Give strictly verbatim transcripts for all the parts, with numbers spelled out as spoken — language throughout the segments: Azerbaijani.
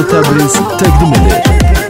Təbriz təqdim edir.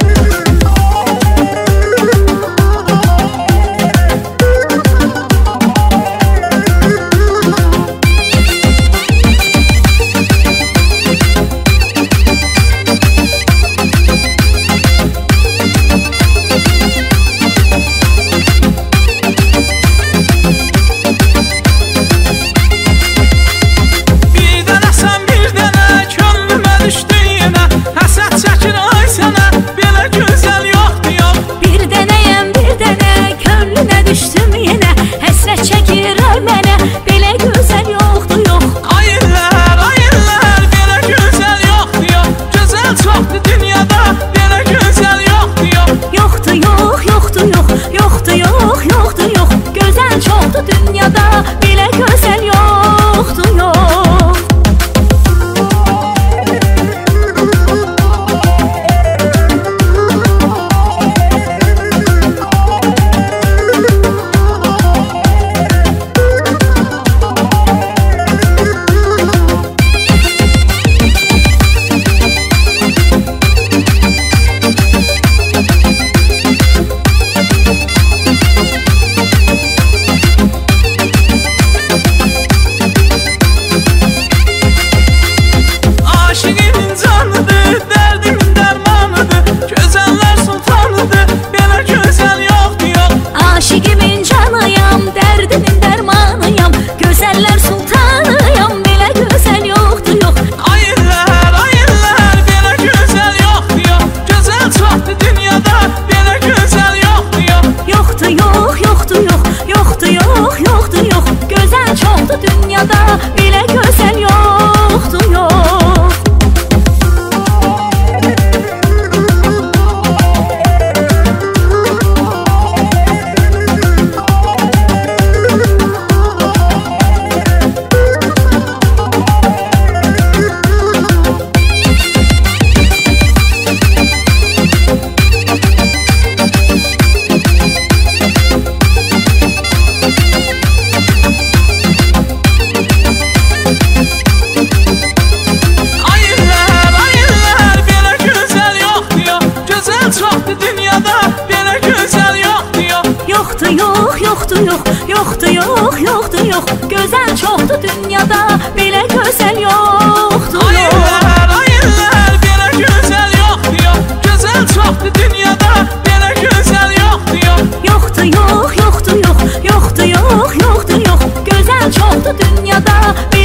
Yoxdur, yox, yoxdur, yox, yoxdur, yox. Gözəl çoxdur dünyada, belə gözəl yoxdur, yox. Ayırlar, ayırlar, belə gözəl yoxdur, yox. Gözəl çoxdur dünyada, belə gözəl yoxdur, yox. Yoxdur, yox, yoxdur, yox, yoxdur, yox, yoxdur, yox. Gözəl çoxdur dünyada.